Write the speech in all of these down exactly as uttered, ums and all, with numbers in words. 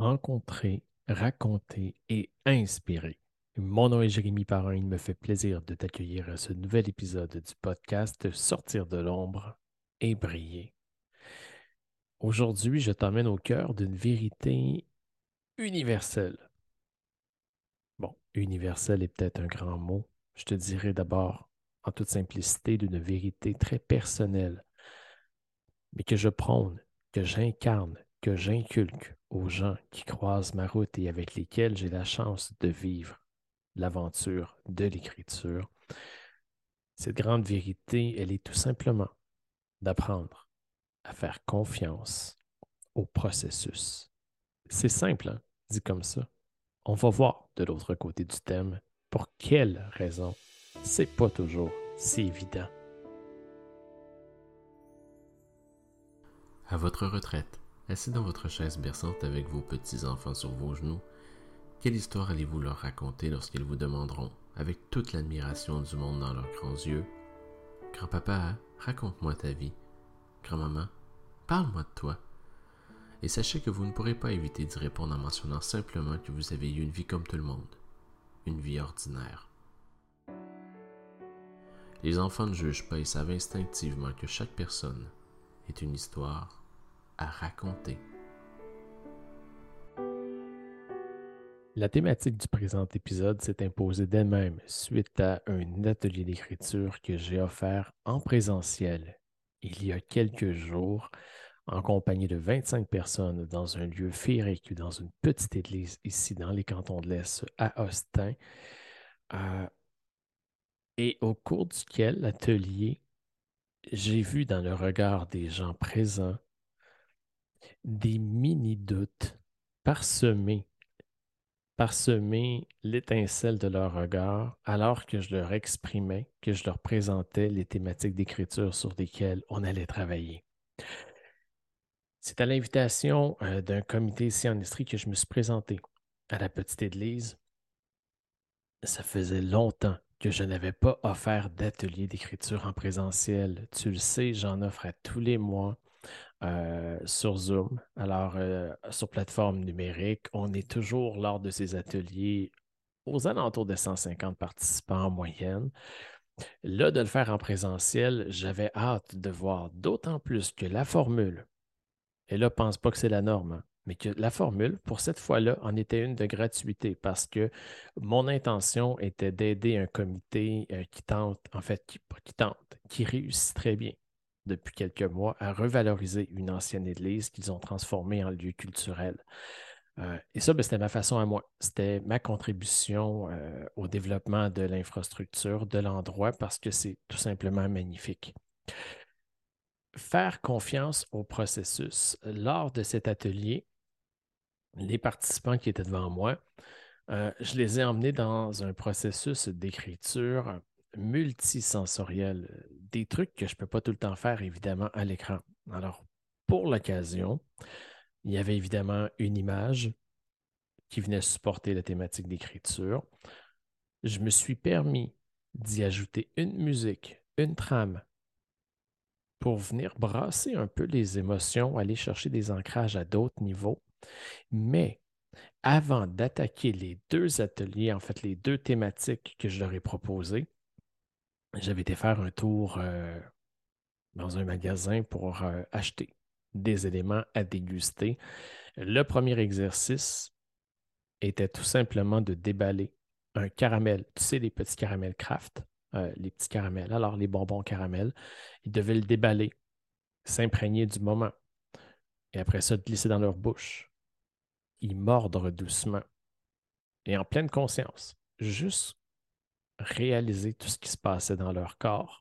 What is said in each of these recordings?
rencontrer, raconter et inspirer. Mon nom est Jérémy Parrain. Il me fait plaisir de t'accueillir à ce nouvel épisode du podcast Sortir de l'ombre et briller. Aujourd'hui, je t'emmène au cœur d'une vérité universelle. Bon, universelle est peut-être un grand mot. Je te dirais d'abord, en toute simplicité, d'une vérité très personnelle, mais que je prône, que j'incarne, que j'inculque aux gens qui croisent ma route et avec lesquels j'ai la chance de vivre l'aventure de l'écriture. Cette grande vérité, elle est tout simplement d'apprendre à faire confiance au processus. C'est simple, hein, dit comme ça. On va voir de l'autre côté du thème pour quelles raisons. C'est pas toujours si évident. À votre retraite, assis dans votre chaise berçante avec vos petits-enfants sur vos genoux, quelle histoire allez-vous leur raconter lorsqu'ils vous demanderont, avec toute l'admiration du monde dans leurs grands yeux, « Grand-papa, raconte-moi ta vie. Grand-maman, parle-moi de toi. » Et sachez que vous ne pourrez pas éviter d'y répondre en mentionnant simplement que vous avez eu une vie comme tout le monde, une vie ordinaire. Les enfants ne jugent pas et savent instinctivement que chaque personne est une histoire à raconter. La thématique du présent épisode s'est imposée d'elle-même suite à un atelier d'écriture que j'ai offert en présentiel il y a quelques jours en compagnie de vingt-cinq personnes dans un lieu féerique, dans une petite église ici dans les cantons de l'Est à Austin. Euh, et au cours duquel l'atelier, j'ai vu dans le regard des gens présents des mini-doutes parsemés parsemer l'étincelle de leur regard alors que je leur exprimais, que je leur présentais les thématiques d'écriture sur lesquelles on allait travailler. C'est à l'invitation euh, d'un comité ici en Estrie que je me suis présenté à la petite église. Ça faisait longtemps que je n'avais pas offert d'atelier d'écriture en présentiel. Tu le sais, j'en offre à tous les mois. Euh, sur Zoom. Alors, euh, sur plateforme numérique, on est toujours lors de ces ateliers aux alentours de cent cinquante participants en moyenne. Là, de le faire en présentiel, j'avais hâte de voir d'autant plus que la formule, et là, pense pas que c'est la norme, hein, mais que la formule, pour cette fois-là, en était une de gratuité parce que mon intention était d'aider un comité euh, qui tente, en fait, qui, pas qui tente, qui réussit très bien depuis quelques mois à revaloriser une ancienne église qu'ils ont transformée en lieu culturel. Euh, et ça, ben, c'était ma façon à moi. C'était ma contribution euh, au développement de l'infrastructure, de l'endroit, parce que c'est tout simplement magnifique. Faire confiance au processus. Lors de cet atelier, les participants qui étaient devant moi, euh, je les ai emmenés dans un processus d'écriture multisensoriel, des trucs que je ne peux pas tout le temps faire, évidemment, à l'écran. Alors, pour l'occasion, il y avait évidemment une image qui venait supporter la thématique d'écriture. Je me suis permis d'y ajouter une musique, une trame, pour venir brasser un peu les émotions, aller chercher des ancrages à d'autres niveaux. Mais avant d'attaquer les deux ateliers, en fait les deux thématiques que je leur ai proposées, j'avais été faire un tour euh, dans un magasin pour euh, acheter des éléments à déguster. Le premier exercice était tout simplement de déballer un caramel. Tu sais, les petits caramels Kraft, euh, les petits caramels, alors les bonbons caramel, ils devaient le déballer, s'imprégner du moment et après ça, glisser dans leur bouche, y mordre doucement et en pleine conscience, juste réaliser tout ce qui se passait dans leur corps.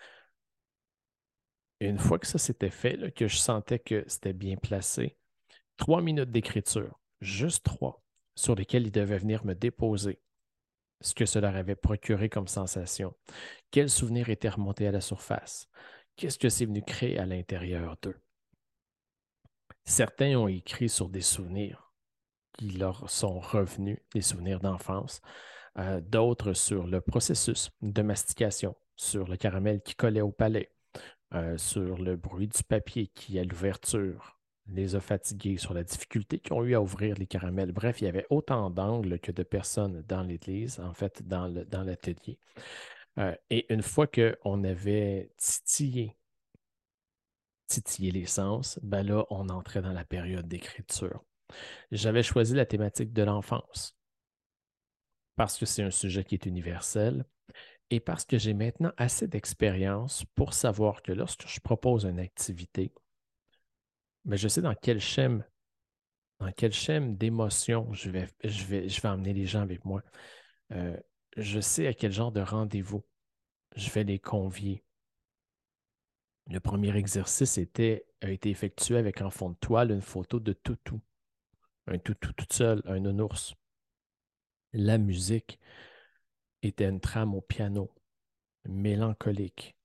Et une fois que ça s'était fait, là, que je sentais que c'était bien placé, trois minutes d'écriture, juste trois, sur lesquelles ils devaient venir me déposer ce que cela leur avait procuré comme sensation, quels souvenirs étaient remontés à la surface, qu'est-ce que c'est venu créer à l'intérieur d'eux. Certains ont écrit sur des souvenirs qui leur sont revenus, des souvenirs d'enfance, euh, d'autres sur le processus de mastication, sur le caramel qui collait au palais, euh, sur le bruit du papier qui, à l'ouverture, les a fatigués, sur la difficulté qu'ils ont eu à ouvrir les caramels. Bref, il y avait autant d'angles que de personnes dans l'église, en fait, dans le, dans l'atelier. Euh, et une fois qu'on avait titillé, titillé les sens, ben là, on entrait dans la période d'écriture. J'avais choisi la thématique de l'enfance parce que c'est un sujet qui est universel et parce que j'ai maintenant assez d'expérience pour savoir que lorsque je propose une activité, ben je sais dans quel schème, dans quel schème d'émotion je vais, je vais, je vais emmener les gens avec moi. Euh, je sais à quel genre de rendez-vous je vais les convier. Le premier exercice était, a été effectué avec en fond de toile une photo de toutou, un toutou tout seul, un nounours. La musique était une trame au piano, mélancolique.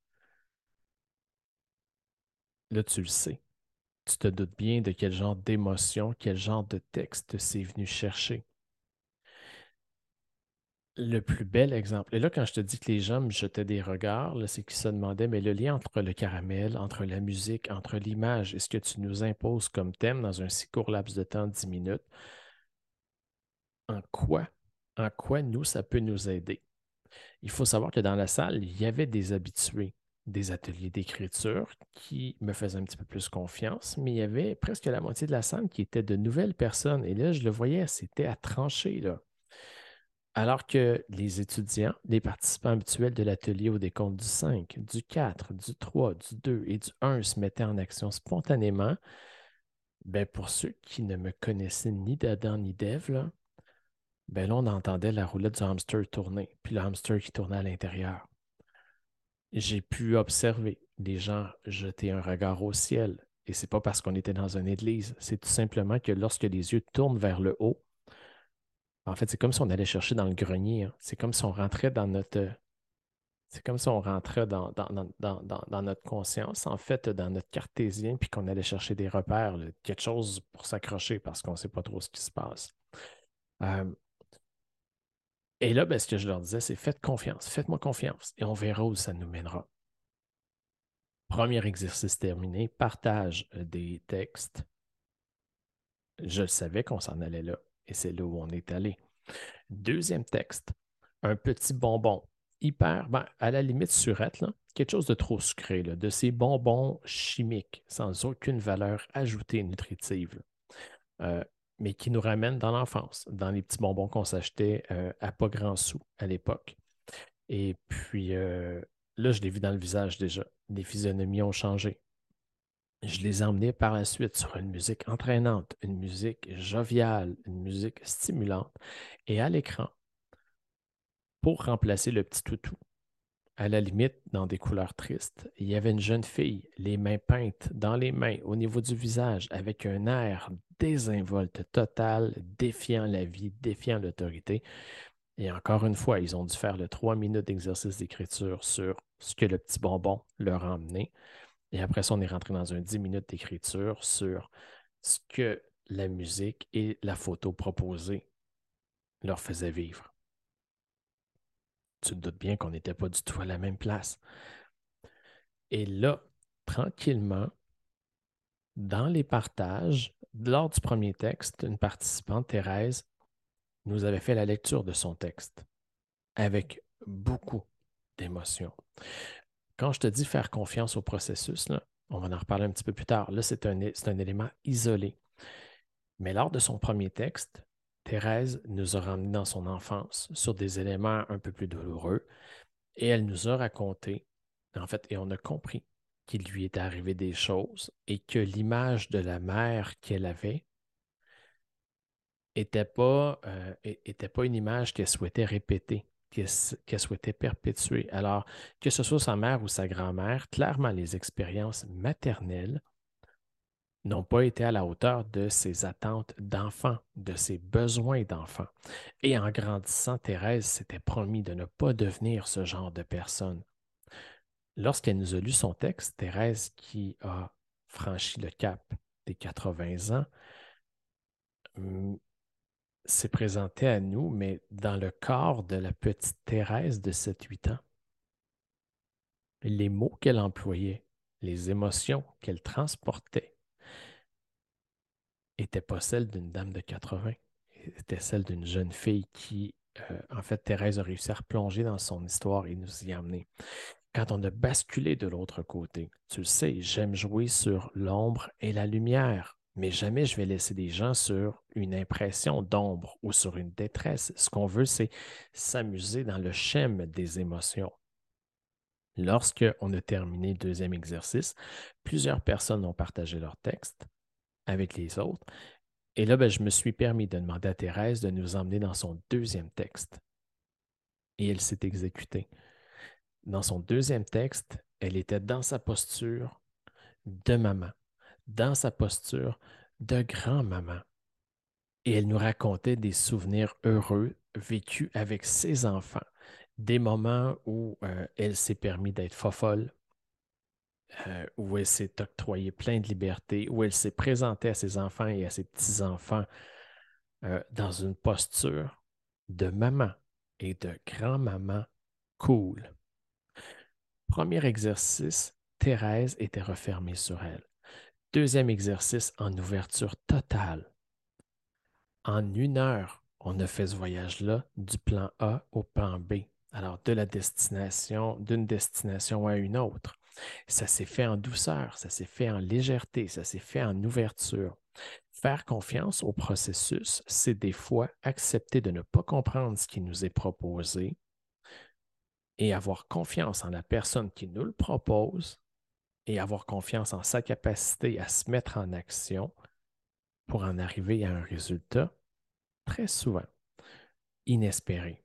Là, tu le sais. Tu te doutes bien de quel genre d'émotion, quel genre de texte c'est venu chercher. Le plus bel exemple, et là, quand je te dis que les gens me jetaient des regards, là, c'est qu'ils se demandaient, mais le lien entre le caramel, entre la musique, entre l'image et ce que tu nous imposes comme thème dans un si court laps de temps, dix minutes, en quoi, en quoi nous, ça peut nous aider? Il faut savoir que dans la salle, il y avait des habitués des ateliers d'écriture qui me faisaient un petit peu plus confiance, mais il y avait presque la moitié de la salle qui était de nouvelles personnes. Et là, je le voyais, c'était à trancher, là. Alors que les étudiants, les participants habituels de l'atelier au décompte du cinq, du quatre, du trois, du deux et du un se mettaient en action spontanément, ben pour ceux qui ne me connaissaient ni d'Adam ni d'Ève, là, ben là, on entendait la roulette du hamster tourner, puis le hamster qui tournait à l'intérieur. J'ai pu observer les gens jeter un regard au ciel. Et c'est pas parce qu'on était dans une église, c'est tout simplement que lorsque les yeux tournent vers le haut, en fait, c'est comme si on allait chercher dans le grenier, hein. C'est comme si on rentrait dans notre, c'est comme si on rentrait dans, dans, dans, dans, dans- dans notre conscience, en fait, dans notre cartésien, puis qu'on allait chercher des repères, là, quelque chose pour s'accrocher parce qu'on ne sait pas trop ce qui se passe. Euh, et là, ben, ce que je leur disais, c'est faites confiance, faites-moi confiance, et on verra où ça nous mènera. Premier exercice terminé, partage euh, des textes. Je savais qu'on s'en allait là, et c'est là où on est allé. Deuxième texte, un petit bonbon, hyper, ben, à la limite surette, là, quelque chose de trop sucré, là, de ces bonbons chimiques, sans aucune valeur ajoutée nutritive, euh, mais qui nous ramènent dans l'enfance, dans les petits bonbons qu'on s'achetait euh, à pas grand sou à l'époque. Et puis euh, là, je l'ai vu dans le visage déjà. Les physionomies ont changé. Je les ai emmenés par la suite sur une musique entraînante, une musique joviale, une musique stimulante. Et à l'écran, pour remplacer le petit toutou, à la limite, dans des couleurs tristes, il y avait une jeune fille, les mains peintes dans les mains, au niveau du visage, avec un air désinvolte total, défiant la vie, défiant l'autorité. Et encore une fois, ils ont dû faire le trois minutes d'exercice d'écriture sur ce que le petit bonbon leur a emmené. Et après ça, on est rentré dans un dix minutes d'écriture sur ce que la musique et la photo proposée leur faisaient vivre. Tu te doutes bien qu'on n'était pas du tout à la même place. Et là, tranquillement, dans les partages, lors du premier texte, une participante, Thérèse, nous avait fait la lecture de son texte avec beaucoup d'émotion. Quand je te dis faire confiance au processus, là, on va en reparler un petit peu plus tard. Là, c'est un, c'est un élément isolé. Mais lors de son premier texte, Thérèse nous a ramenés dans son enfance sur des éléments un peu plus douloureux et elle nous a raconté, en fait, et on a compris qu'il lui était arrivé des choses et que l'image de la mère qu'elle avait n'était pas, euh, était pas une image qu'elle souhaitait répéter, qu'elle qu'elle souhaitait perpétuer. Alors, que ce soit sa mère ou sa grand-mère, clairement, les expériences maternelles n'ont pas été à la hauteur de ses attentes d'enfant, de ses besoins d'enfant. Et en grandissant, Thérèse s'était promis de ne pas devenir ce genre de personne. Lorsqu'elle nous a lu son texte, Thérèse, qui a franchi le cap des quatre-vingts ans, hum, s'est présentée à nous, mais dans le corps de la petite Thérèse de sept huit ans. Les mots qu'elle employait, les émotions qu'elle transportait, n'était pas celle d'une dame de quatre-vingts, était celle d'une jeune fille qui, euh, en fait, Thérèse a réussi à replonger dans son histoire et nous y amener. Quand on a basculé de l'autre côté, tu le sais, j'aime jouer sur l'ombre et la lumière, mais jamais je vais laisser des gens sur une impression d'ombre ou sur une détresse. Ce qu'on veut, c'est s'amuser dans le schème des émotions. Lorsque on a terminé le deuxième exercice, plusieurs personnes ont partagé leur texte avec les autres. Et là, ben, je me suis permis de demander à Thérèse de nous emmener dans son deuxième texte. Et elle s'est exécutée. Dans son deuxième texte, elle était dans sa posture de maman, dans sa posture de grand-maman. Et elle nous racontait des souvenirs heureux vécus avec ses enfants, des moments où euh, elle s'est permis d'être fofolle, euh, où elle s'est octroyée plein de liberté, où elle s'est présentée à ses enfants et à ses petits-enfants euh, dans une posture de maman et de grand-maman cool. Premier exercice, Thérèse était refermée sur elle. Deuxième exercice en ouverture totale. En une heure, on a fait ce voyage-là du plan A au plan B. Alors, de la destination, d'une destination à une autre. Ça s'est fait en douceur, ça s'est fait en légèreté, ça s'est fait en ouverture. Faire confiance au processus, c'est des fois accepter de ne pas comprendre ce qui nous est proposé et avoir confiance en la personne qui nous le propose et avoir confiance en sa capacité à se mettre en action pour en arriver à un résultat très souvent inespéré.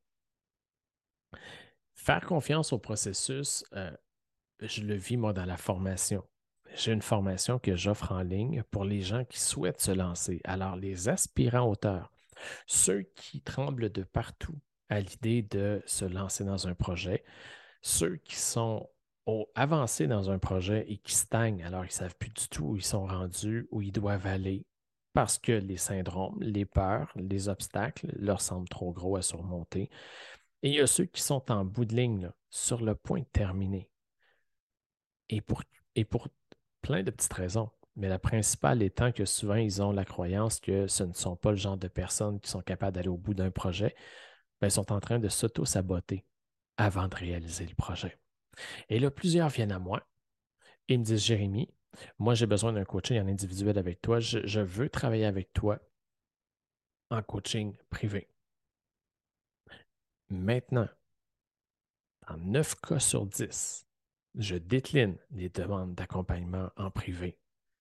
Faire confiance au processus, euh, je le vis moi dans la formation. J'ai une formation que j'offre en ligne pour les gens qui souhaitent se lancer. Alors, les aspirants auteurs, ceux qui tremblent de partout à l'idée de se lancer dans un projet, ceux qui sont au- avancés dans un projet et qui stagnent, alors ils ne savent plus du tout où ils sont rendus, où ils doivent aller, parce que les syndromes, les peurs, les obstacles leur semblent trop gros à surmonter. Et il y a ceux qui sont en bout de ligne, là, sur le point de terminer. Et pour, et pour plein de petites raisons. Mais la principale étant que souvent, ils ont la croyance que ce ne sont pas le genre de personnes qui sont capables d'aller au bout d'un projet. Ben, ils sont en train de s'auto-saboter avant de réaliser le projet. Et là, plusieurs viennent à moi et me disent, Jérémy, moi, j'ai besoin d'un coaching en individuel avec toi. Je, je veux travailler avec toi en coaching privé. Maintenant, en neuf cas sur dix, je décline les demandes d'accompagnement en privé.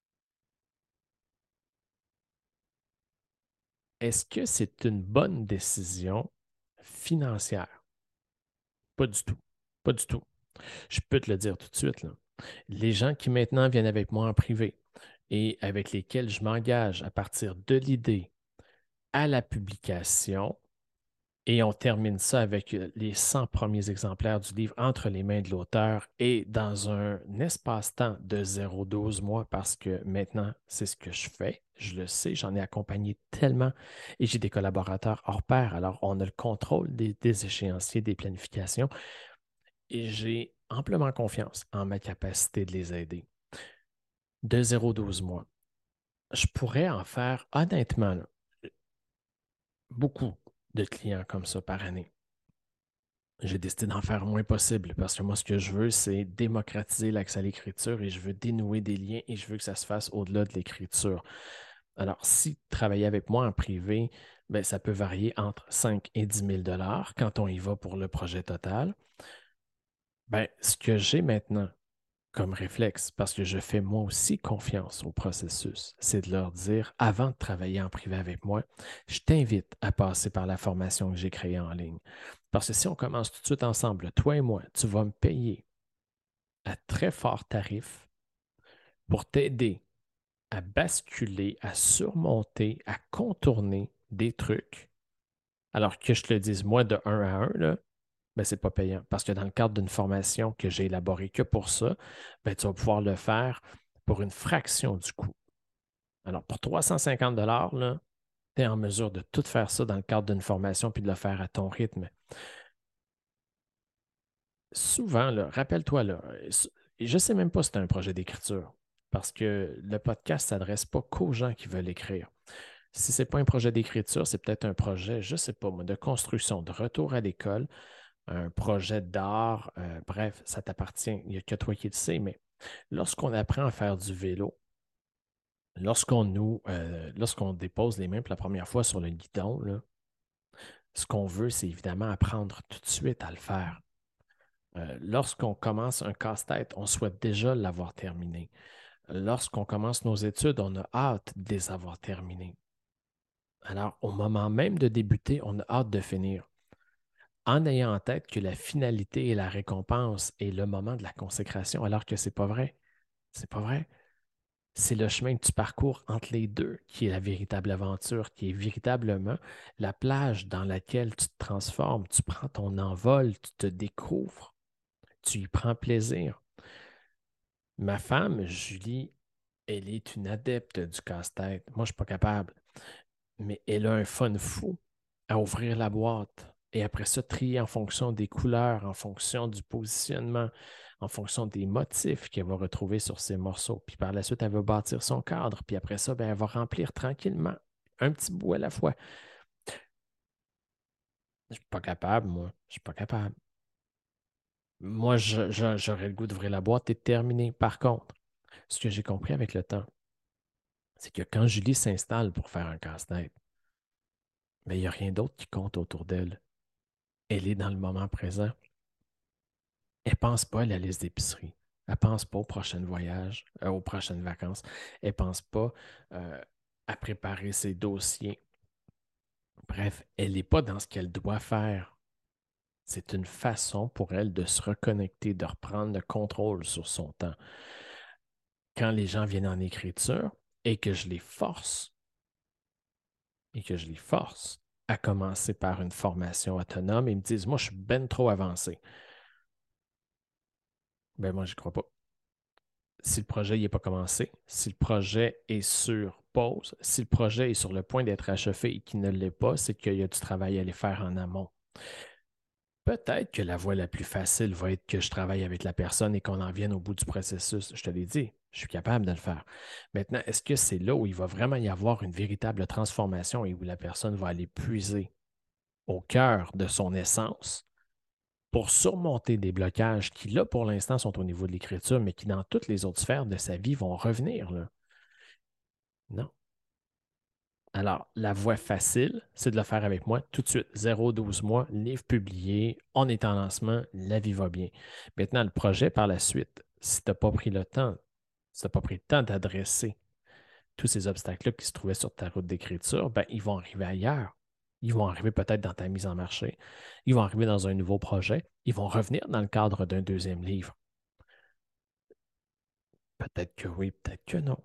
Est-ce que c'est une bonne décision financière? Pas du tout. Pas du tout. Je peux te le dire tout de suite, là. Les gens qui maintenant viennent avec moi en privé et avec lesquels je m'engage à partir de l'idée à la publication, et on termine ça avec euh, les cent premiers exemplaires du livre entre les mains de l'auteur et dans un espace-temps de zéro virgule douze mois parce que maintenant, c'est ce que je fais. Je le sais, j'en ai accompagné tellement et j'ai des collaborateurs hors pair. Alors, on a le contrôle des, des échéanciers, des planifications et j'ai amplement confiance en ma capacité de les aider. De zéro virgule douze mois. Je pourrais en faire honnêtement là, beaucoup de clients comme ça par année. J'ai décidé d'en faire le moins possible parce que moi, ce que je veux, c'est démocratiser l'accès à l'écriture et je veux dénouer des liens et je veux que ça se fasse au-delà de l'écriture. Alors, si travailler avec moi en privé, ben, ça peut varier entre cinq et dix mille dollars quand on y va pour le projet total. Ben, ce que j'ai maintenant comme réflexe, parce que je fais moi aussi confiance au processus, c'est de leur dire, avant de travailler en privé avec moi, je t'invite à passer par la formation que j'ai créée en ligne. Parce que si on commence tout de suite ensemble, toi et moi, tu vas me payer à très fort tarif pour t'aider à basculer, à surmonter, à contourner des trucs, alors que je te le dise moi de un à un, là, ben, ce n'est pas payant. Parce que dans le cadre d'une formation que j'ai élaborée que pour ça, ben, tu vas pouvoir le faire pour une fraction du coût. Alors, pour trois cent cinquante dollars, tu es en mesure de tout faire ça dans le cadre d'une formation puis de le faire à ton rythme. Souvent, là, rappelle-toi, là, je ne sais même pas si c'est un projet d'écriture parce que le podcast ne s'adresse pas qu'aux gens qui veulent écrire. Si ce n'est pas un projet d'écriture, c'est peut-être un projet, je ne sais pas moi, de construction, de retour à l'école, un projet d'art, euh, bref, ça t'appartient. Il n'y a que toi qui le sais, mais lorsqu'on apprend à faire du vélo, lorsqu'on nous, euh, lorsqu'on dépose les mains pour la première fois sur le guidon, là, ce qu'on veut, c'est évidemment apprendre tout de suite à le faire. Euh, lorsqu'on commence un casse-tête, on souhaite déjà l'avoir terminé. Lorsqu'on commence nos études, on a hâte de les avoir terminées. Alors, au moment même de débuter, on a hâte de finir. En ayant en tête que la finalité et la récompense est le moment de la consécration, alors que c'est pas vrai. C'est pas vrai. C'est le chemin que tu parcours entre les deux qui est la véritable aventure, qui est véritablement la plage dans laquelle tu te transformes, tu prends ton envol, tu te découvres, tu y prends plaisir. Ma femme, Julie, elle est une adepte du casse-tête. Moi, je ne suis pas capable. Mais elle a un fun fou à ouvrir la boîte et après ça, trier en fonction des couleurs, en fonction du positionnement, en fonction des motifs qu'elle va retrouver sur ses morceaux. Puis par la suite, elle va bâtir son cadre. Puis après ça, ben, elle va remplir tranquillement, un petit bout à la fois. Je ne suis pas capable, moi. Je ne suis pas capable. Moi, je- je- j'aurais le goût d'ouvrir la boîte et de terminer. Par contre, ce que j'ai compris avec le temps, c'est que quand Julie s'installe pour faire un casse-tête, ben, il n'y a rien d'autre qui compte autour d'elle. Elle est dans le moment présent. Elle ne pense pas à la liste d'épicerie. Elle ne pense pas au prochain voyage, euh, aux prochaines vacances. Elle ne pense pas euh, à préparer ses dossiers. Bref, elle n'est pas dans ce qu'elle doit faire. C'est une façon pour elle de se reconnecter, de reprendre le contrôle sur son temps. Quand les gens viennent en écriture et que je les force, et que je les force à commencer par une formation autonome, ils me disent, moi, je suis ben trop avancé. Ben moi, je n'y crois pas. Si le projet n'est pas commencé, si le projet est sur pause, si le projet est sur le point d'être achevé et qu'il ne l'est pas, c'est qu'il y a du travail à aller faire en amont. Peut-être que la voie la plus facile va être que je travaille avec la personne et qu'on en vienne au bout du processus. Je te l'ai dit, je suis capable de le faire. Maintenant, est-ce que c'est là où il va vraiment y avoir une véritable transformation et où la personne va aller puiser au cœur de son essence pour surmonter des blocages qui, là, pour l'instant, sont au niveau de l'écriture, mais qui, dans toutes les autres sphères de sa vie, vont revenir, là? Non. Alors, la voie facile, c'est de le faire avec moi tout de suite. zéro douze mois, livre publié, on est en lancement, la vie va bien. Maintenant, le projet par la suite, si tu n'as pas pris le temps, si tu n'as pas pris le temps d'adresser tous ces obstacles-là qui se trouvaient sur ta route d'écriture, ben, ils vont arriver ailleurs. Ils vont arriver peut-être dans ta mise en marché. Ils vont arriver dans un nouveau projet. Ils vont revenir dans le cadre d'un deuxième livre. Peut-être que oui, peut-être que non.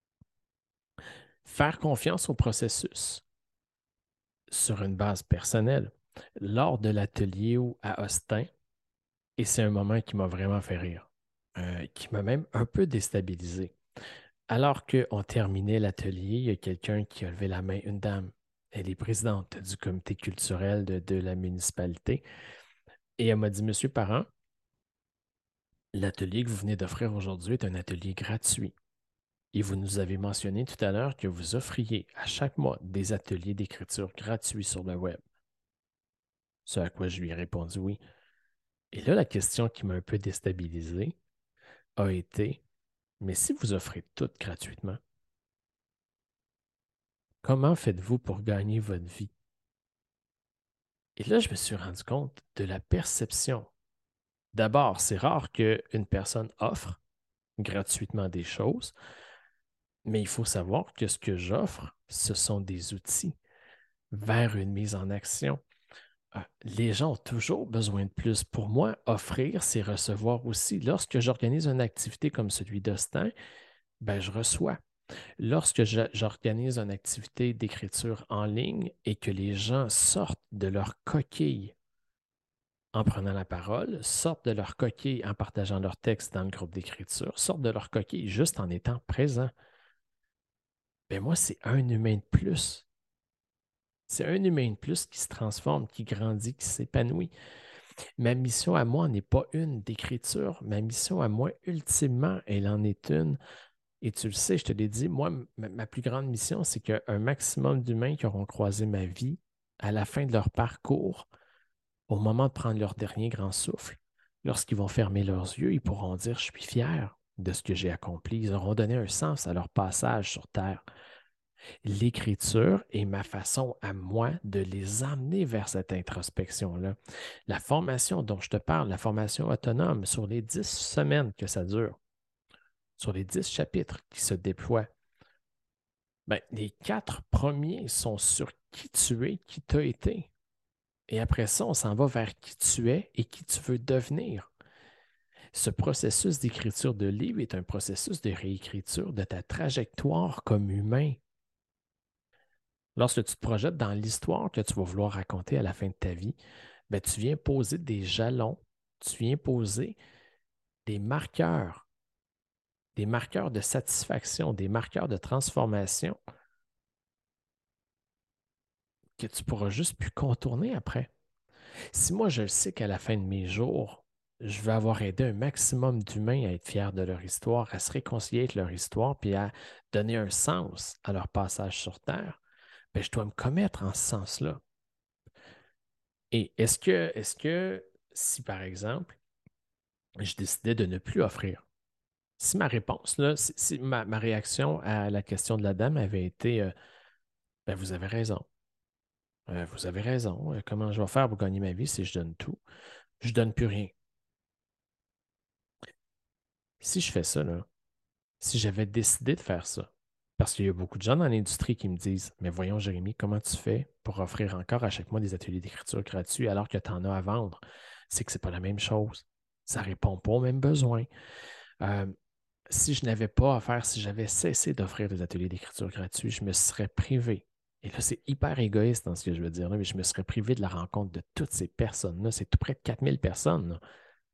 Faire confiance au processus sur une base personnelle. Lors de l'atelier à Austin, et c'est un moment qui m'a vraiment fait rire, euh, qui m'a même un peu déstabilisé. Alors qu'on terminait l'atelier, il y a quelqu'un qui a levé la main, une dame. Elle est présidente du comité culturel de, de la municipalité. Et elle m'a dit, Monsieur Parent, l'atelier que vous venez d'offrir aujourd'hui est un atelier gratuit. Et vous nous avez mentionné tout à l'heure que vous offriez à chaque mois des ateliers d'écriture gratuits sur le web. Ce à quoi je lui ai répondu oui. Et là, la question qui m'a un peu déstabilisé a été, mais si vous offrez tout gratuitement, comment faites-vous pour gagner votre vie? Et là, je me suis rendu compte de la perception. D'abord, c'est rare qu'une personne offre gratuitement des choses, mais il faut savoir que ce que j'offre, ce sont des outils vers une mise en action. Ah, les gens ont toujours besoin de plus. Pour moi, offrir, c'est recevoir aussi. Lorsque j'organise une activité comme celui d'Austin, ben, je reçois. Lorsque j'organise une activité d'écriture en ligne et que les gens sortent de leur coquille en prenant la parole, sortent de leur coquille en partageant leur texte dans le groupe d'écriture, sortent de leur coquille juste en étant présents, ben moi, c'est un humain de plus. C'est un humain de plus qui se transforme, qui grandit, qui s'épanouit. Ma mission à moi n'est pas une d'écriture. Ma mission à moi, ultimement, elle en est une Et tu le sais, je te l'ai dit, moi, ma, ma plus grande mission, c'est qu'un maximum d'humains qui auront croisé ma vie, à la fin de leur parcours, au moment de prendre leur dernier grand souffle, lorsqu'ils vont fermer leurs yeux, ils pourront dire, je suis fier de ce que j'ai accompli. Ils auront donné un sens à leur passage sur Terre. L'écriture est ma façon à moi de les emmener vers cette introspection-là. La formation dont je te parle, la formation autonome, sur les dix semaines que ça dure, sur les dix chapitres qui se déploient, ben, les quatre premiers sont sur qui tu es, qui tu as été. Et après ça, on s'en va vers qui tu es et qui tu veux devenir. Ce processus d'écriture de livre est un processus de réécriture de ta trajectoire comme humain. Lorsque tu te projettes dans l'histoire que tu vas vouloir raconter à la fin de ta vie, ben, tu viens poser des jalons, tu viens poser des marqueurs, des marqueurs de satisfaction, des marqueurs de transformation que tu pourras juste plus contourner après. Si moi, je le sais qu'à la fin de mes jours, je vais avoir aidé un maximum d'humains à être fiers de leur histoire, à se réconcilier avec leur histoire, puis à donner un sens à leur passage sur Terre, bien, je dois me commettre en ce sens-là. Et est-ce que, est-ce que si par exemple, je décidais de ne plus offrir, si ma réponse, là, si, si ma, ma réaction à la question de la dame avait été euh, ben, vous avez raison, Euh, vous avez raison, Euh, comment je vais faire pour gagner ma vie si je donne tout? Je ne donne plus rien. Si je fais ça, là, si j'avais décidé de faire ça, parce qu'il y a beaucoup de gens dans l'industrie qui me disent, mais voyons, Jérémy, comment tu fais pour offrir encore à chaque mois des ateliers d'écriture gratuits alors que tu en as à vendre? C'est que ce n'est pas la même chose. Ça ne répond pas aux mêmes besoins. Euh, si je n'avais pas à faire, si j'avais cessé d'offrir des ateliers d'écriture gratuits, je me serais privé. Et là, c'est hyper égoïste dans ce que je veux dire, là, mais je me serais privé de la rencontre de toutes ces personnes-là. C'est tout près de quatre mille personnes, là.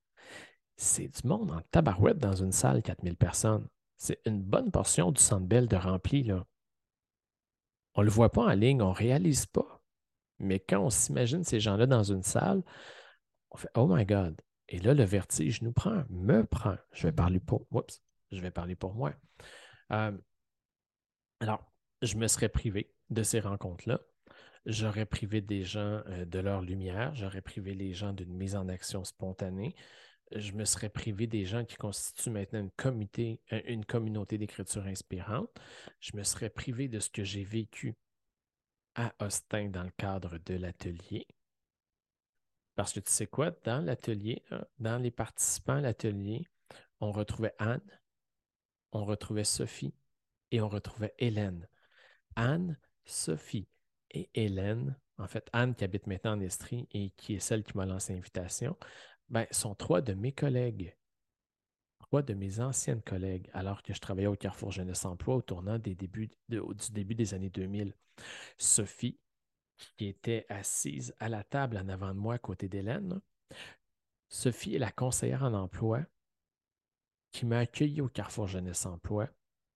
C'est du monde en tabarouette dans une salle, quatre mille personnes. C'est une bonne portion du Centre Bell de rempli, là. On ne le voit pas en ligne, on ne réalise pas. Mais quand on s'imagine ces gens-là dans une salle, on fait Oh my God. Et là, le vertige nous prend, me prend. Je vais parler pour, oups, je vais parler pour moi. Euh, alors, je me serais privé de ces rencontres-là. J'aurais privé des gens euh, de leur lumière. J'aurais privé les gens d'une mise en action spontanée. Je me serais privé des gens qui constituent maintenant une, communauté, une communauté d'écriture inspirante. Je me serais privé de ce que j'ai vécu à Austin dans le cadre de l'atelier. Parce que tu sais quoi, dans l'atelier, dans les participants à l'atelier, on retrouvait Anne, on retrouvait Sophie et on retrouvait Hélène. Anne, Sophie et Hélène, en fait, Anne qui habite maintenant en Estrie et qui est celle qui m'a lancé l'invitation, ben, sont trois de mes collègues, trois de mes anciennes collègues, alors que je travaillais au Carrefour Jeunesse Emploi au tournant des débuts de- du début des années deux mille. Sophie, qui était assise à la table en avant de moi à côté d'Hélène. Sophie est la conseillère en emploi qui m'a accueilli au Carrefour Jeunesse Emploi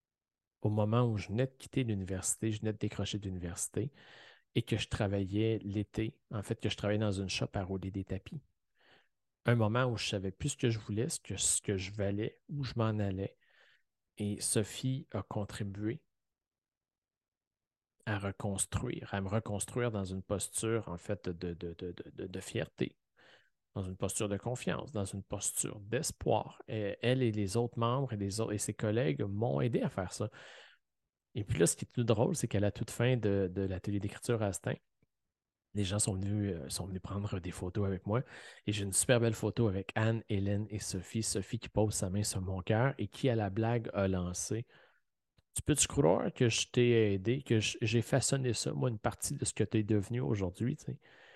au moment où je venais de quitter l'université, je venais de décrocher de l'université et que je travaillais l'été, en fait, que je travaillais dans une shop à rouler des tapis. Un moment où je ne savais plus ce que je voulais, ce que, ce que je valais, où je m'en allais. Et Sophie a contribué à reconstruire, à me reconstruire dans une posture, en fait, de, de, de, de, de fierté, dans une posture de confiance, dans une posture d'espoir. Et elle et les autres membres et, les autres, et ses collègues m'ont aidé à faire ça. Et puis là, ce qui est tout drôle, c'est qu'à la toute fin de, de l'atelier d'écriture à Astin, les gens sont venus, euh, sont venus prendre des photos avec moi. Et j'ai une super belle photo avec Anne, Hélène et Sophie. Sophie qui pose sa main sur mon cœur et qui, à la blague, a lancé Tu peux-tu croire que je t'ai aidé, que j'ai façonné ça, moi, une partie de ce que tu es devenu aujourd'hui, tu sais?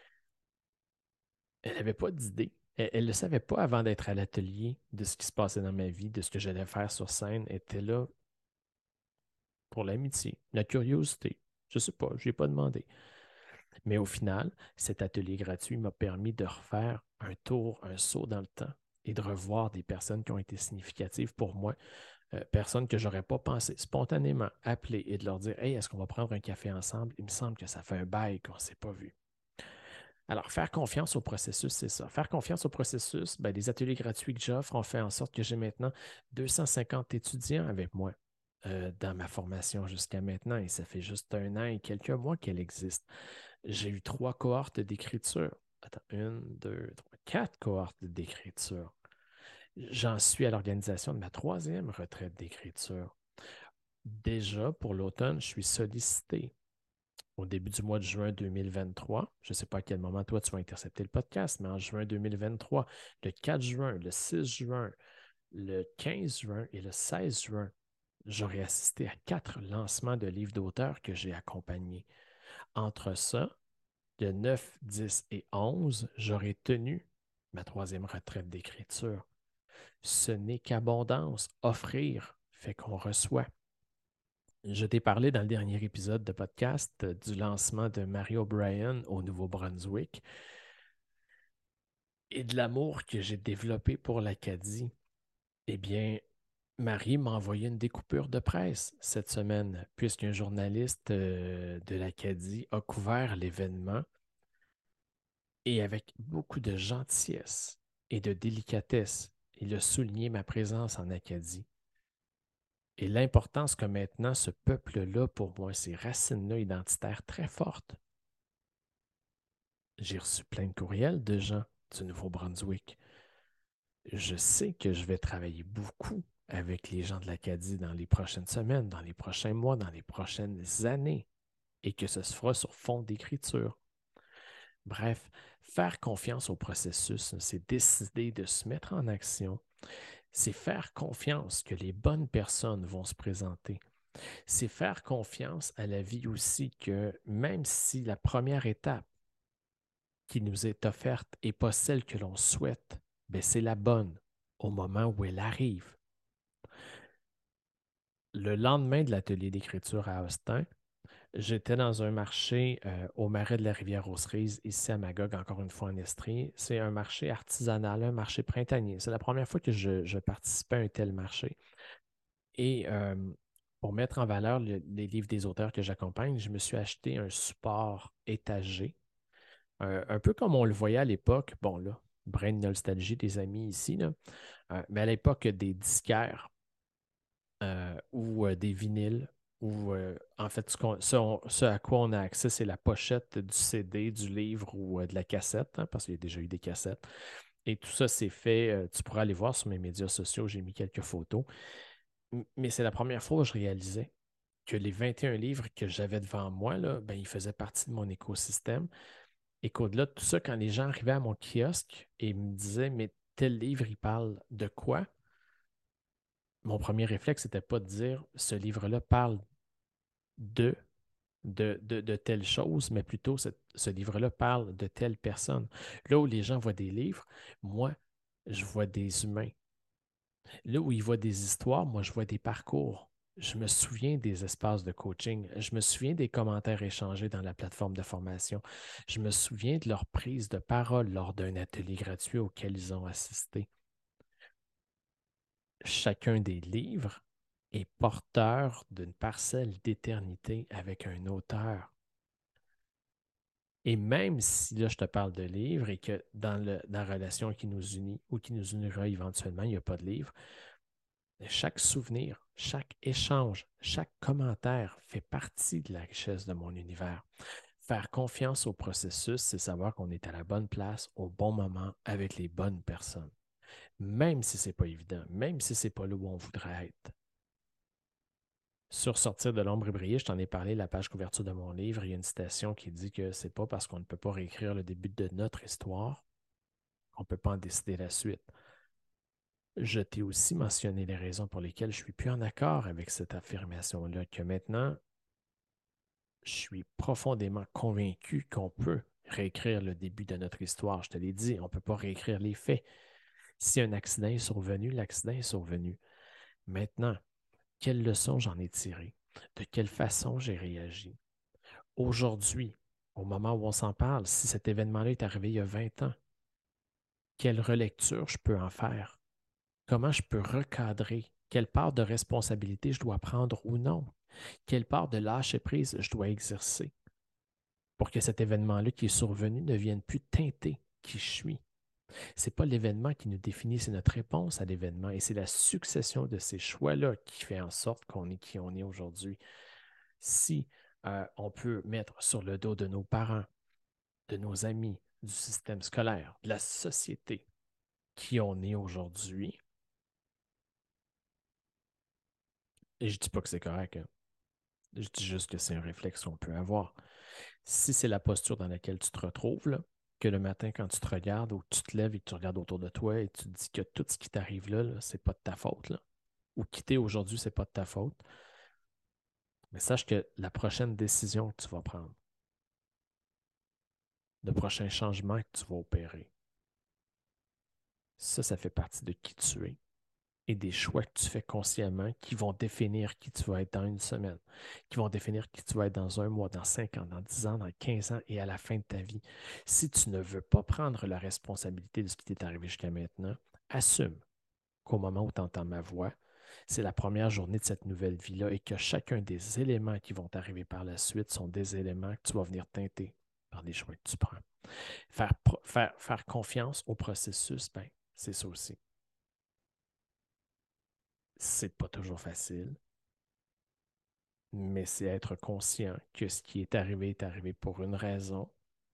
Elle n'avait pas d'idée. Elle ne le savait pas avant d'être à l'atelier de ce qui se passait dans ma vie, de ce que j'allais faire sur scène. Elle était là pour l'amitié, la curiosité. Je ne sais pas, je n'ai pas demandé. Mais au final, cet atelier gratuit m'a permis de refaire un tour, un saut dans le temps et de revoir des personnes qui ont été significatives pour moi, euh, personnes que je n'aurais pas pensé spontanément appeler et de leur dire Hey, est-ce qu'on va prendre un café ensemble? Il me semble que ça fait un bail qu'on ne s'est pas vu. Alors, faire confiance au processus, c'est ça. Faire confiance au processus, ben, les ateliers gratuits que j'offre ont fait en sorte que j'ai maintenant deux cent cinquante étudiants avec moi. euh, dans ma formation jusqu'à maintenant et ça fait juste un an et quelques mois qu'elle existe. J'ai eu trois cohortes d'écriture. Attends, une, deux, trois, quatre cohortes d'écriture. J'en suis à l'organisation de ma troisième retraite d'écriture. Déjà, pour l'automne, je suis sollicité au début du mois de juin deux mille vingt-trois. Je ne sais pas à quel moment toi tu vas intercepter le podcast, mais en juin deux mille vingt-trois, le quatre juin, le six juin, le quinze juin et le seize juin, j'aurai assisté à quatre lancements de livres d'auteurs que j'ai accompagnés. Entre ça, le neuf, dix et onze, j'aurai tenu ma troisième retraite d'écriture. Ce n'est qu'abondance. Offrir fait qu'on reçoit. Je t'ai parlé dans le dernier épisode de podcast euh, du lancement de Mary O'Brien au Nouveau-Brunswick et de l'amour que j'ai développé pour l'Acadie. Eh bien, Marie m'a envoyé une découpure de presse cette semaine, puisqu'un journaliste euh, de l'Acadie a couvert l'événement et avec beaucoup de gentillesse et de délicatesse, il a souligné ma présence en Acadie. Et l'importance que maintenant ce peuple-là, pour moi, ces racines-là identitaires très fortes. J'ai reçu plein de courriels de gens du Nouveau-Brunswick. Je sais que je vais travailler beaucoup avec les gens de l'Acadie dans les prochaines semaines, dans les prochains mois, dans les prochaines années, et que ce se fera sur fond d'écriture. Bref, faire confiance au processus, c'est décider de se mettre en action, c'est faire confiance que les bonnes personnes vont se présenter. C'est faire confiance à la vie aussi que même si la première étape qui nous est offerte n'est pas celle que l'on souhaite, ben c'est la bonne au moment où elle arrive. Le lendemain de l'atelier d'écriture à Austin, j'étais dans un marché euh, au marais de la rivière aux Cerises, ici à Magog, encore une fois en Estrie. C'est un marché artisanal, un marché printanier. C'est la première fois que je, je participais à un tel marché. Et euh, pour mettre en valeur le- les livres des auteurs que j'accompagne, je me suis acheté un support étagé, un, un peu comme on le voyait à l'époque. Bon, là, brin de nostalgie des amis ici, là. Euh, mais à l'époque des disquaires euh, ou euh, des vinyles, ou euh, en fait, ce, qu'on- ce on- ce à quoi on a accès, c'est la pochette du C D, du livre ou euh, de la cassette, hein, parce qu'il y a déjà eu des cassettes. Et tout ça, c'est fait. Euh, tu pourras aller voir sur mes médias sociaux, j'ai mis quelques photos. M- Mais c'est la première fois où je réalisais que les vingt et un livres que j'avais devant moi, là, ben, ils faisaient partie de mon écosystème. Et qu'au-delà de tout ça, quand les gens arrivaient à mon kiosque et me disaient, mais tel livre, il parle de quoi? Mon premier réflexe n'était pas de dire, ce livre-là parle de, de, de, de telle chose, mais plutôt, ce, ce livre-là parle de telle personne. Là où les gens voient des livres, moi, je vois des humains. Là où ils voient des histoires, moi, je vois des parcours. Je me souviens des espaces de coaching. Je me souviens des commentaires échangés dans la plateforme de formation. Je me souviens de leur prise de parole lors d'un atelier gratuit auquel ils ont assisté. Chacun des livres est porteur d'une parcelle d'éternité avec un auteur. Et même si là, je te parle de livres et que dans, le, dans la relation qui nous unit ou qui nous unira éventuellement, il n'y a pas de livre, chaque souvenir, chaque échange, chaque commentaire fait partie de la richesse de mon univers. Faire confiance au processus, c'est savoir qu'on est à la bonne place, au bon moment, avec les bonnes personnes. Même si ce n'est pas évident, même si ce n'est pas là où on voudrait être. Sur Sortir de l'ombre et briller, je t'en ai parlé, la page couverture de mon livre, il y a une citation qui dit que c'est pas parce qu'on ne peut pas réécrire le début de notre histoire qu'on ne peut pas en décider la suite. Je t'ai aussi mentionné les raisons pour lesquelles je ne suis plus en accord avec cette affirmation-là, que maintenant, je suis profondément convaincu qu'on peut réécrire le début de notre histoire. Je te l'ai dit, on ne peut pas réécrire les faits. Si un accident est survenu, l'accident est survenu. Maintenant, quelle leçon j'en ai tiré? De quelle façon j'ai réagi? Aujourd'hui, au moment où on s'en parle, si cet événement-là est arrivé il y a vingt ans, quelle relecture je peux en faire? Comment je peux recadrer? Quelle part de responsabilité je dois prendre ou non? Quelle part de lâcher-prise je dois exercer pour que cet événement-là qui est survenu ne vienne plus teinter qui je suis? Ce n'est pas l'événement qui nous définit, c'est notre réponse à l'événement. Et c'est la succession de ces choix-là qui fait en sorte qu'on est qui on est aujourd'hui. Si euh, on peut mettre sur le dos de nos parents, de nos amis, du système scolaire, de la société, qui on est aujourd'hui, et je ne dis pas que c'est correct, hein. Je dis juste que c'est un réflexe qu'on peut avoir. Si c'est la posture dans laquelle tu te retrouves, là, que le matin, quand tu te regardes ou tu te lèves et que tu regardes autour de toi et tu te dis que tout ce qui t'arrive là, là c'est pas de ta faute, là, ou quitter aujourd'hui, c'est pas de ta faute, mais sache que la prochaine décision que tu vas prendre, le prochain changement que tu vas opérer, ça, ça fait partie de qui tu es et des choix que tu fais consciemment qui vont définir qui tu vas être dans une semaine, qui vont définir qui tu vas être dans un mois, dans cinq ans, dans dix ans, dans quinze ans et à la fin de ta vie. Si tu ne veux pas prendre la responsabilité de ce qui t'est arrivé jusqu'à maintenant, assume qu'au moment où tu entends ma voix, c'est la première journée de cette nouvelle vie-là et que chacun des éléments qui vont arriver par la suite sont des éléments que tu vas venir teinter par les choix que tu prends. Faire, faire, faire confiance au processus, ben, c'est ça aussi. C'est pas toujours facile, mais c'est être conscient que ce qui est arrivé est arrivé pour une raison.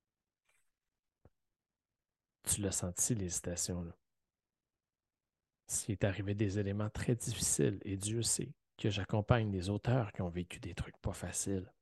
Tu l'as senti, l'hésitation, là. S'il est arrivé des éléments très difficiles, et Dieu sait que j'accompagne des auteurs qui ont vécu des trucs pas faciles,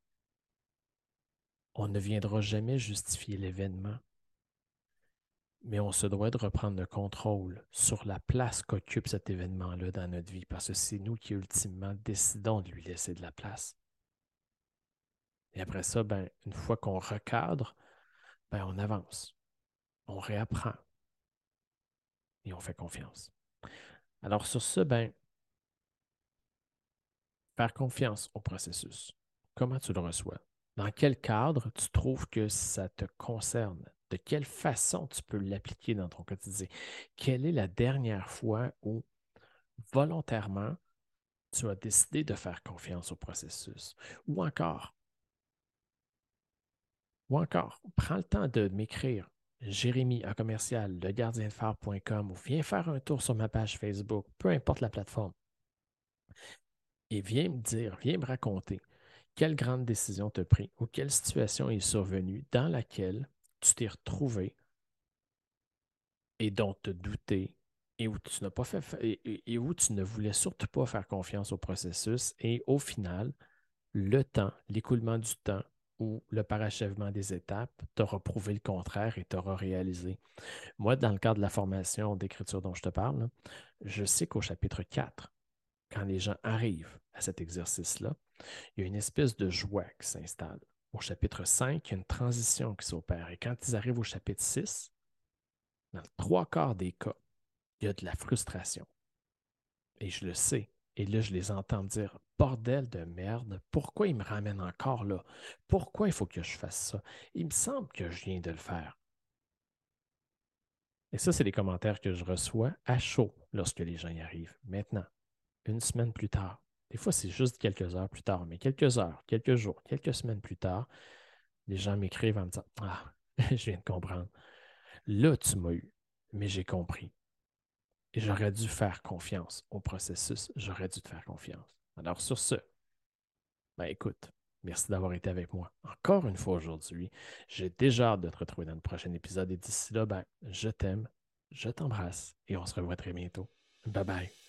on ne viendra jamais justifier l'événement, mais on se doit de reprendre le contrôle sur la place qu'occupe cet événement-là dans notre vie, parce que c'est nous qui ultimement décidons de lui laisser de la place. Et après ça, ben, une fois qu'on recadre, ben, on avance, on réapprend et on fait confiance. Alors sur ce, ben, faire confiance au processus. Comment tu le reçois? Dans quel cadre tu trouves que ça te concerne? De quelle façon tu peux l'appliquer dans ton quotidien? Quelle est la dernière fois où volontairement tu as décidé de faire confiance au processus? Ou encore, ou encore, prends le temps de m'écrire Jérémy à commercial legardiendephare point com ou viens faire un tour sur ma page Facebook, peu importe la plateforme, et viens me dire, viens me raconter quelle grande décision tu as prise ou quelle situation est survenue dans laquelle tu t'es retrouvé et dont tu as douté et où tu n'as pas fait et, et où tu ne voulais surtout pas faire confiance au processus et au final, le temps, l'écoulement du temps ou le parachèvement des étapes t'aura prouvé le contraire et t'aura réalisé. Moi, dans le cadre de la formation d'écriture dont je te parle, là, je sais qu'au chapitre quatre, quand les gens arrivent à cet exercice-là, il y a une espèce de joie qui s'installe. Au chapitre cinq, il y a une transition qui s'opère. Et quand ils arrivent au chapitre six, dans le trois quarts des cas, il y a de la frustration. Et je le sais. Et là, je les entends me dire, bordel de merde, pourquoi il me ramène encore là? Pourquoi il faut que je fasse ça? Il me semble que je viens de le faire. Et ça, c'est les commentaires que je reçois à chaud lorsque les gens y arrivent. Maintenant, une semaine plus tard, des fois, c'est juste quelques heures plus tard, mais quelques heures, quelques jours, quelques semaines plus tard, les gens m'écrivent en me disant, ah, je viens de comprendre. Là, tu m'as eu, mais j'ai compris. Et j'aurais dû faire confiance au processus. J'aurais dû te faire confiance. Alors, sur ce, ben écoute, merci d'avoir été avec moi encore une fois aujourd'hui. J'ai déjà hâte de te retrouver dans le prochain épisode. Et d'ici là, ben, je t'aime, je t'embrasse et on se revoit très bientôt. Bye bye.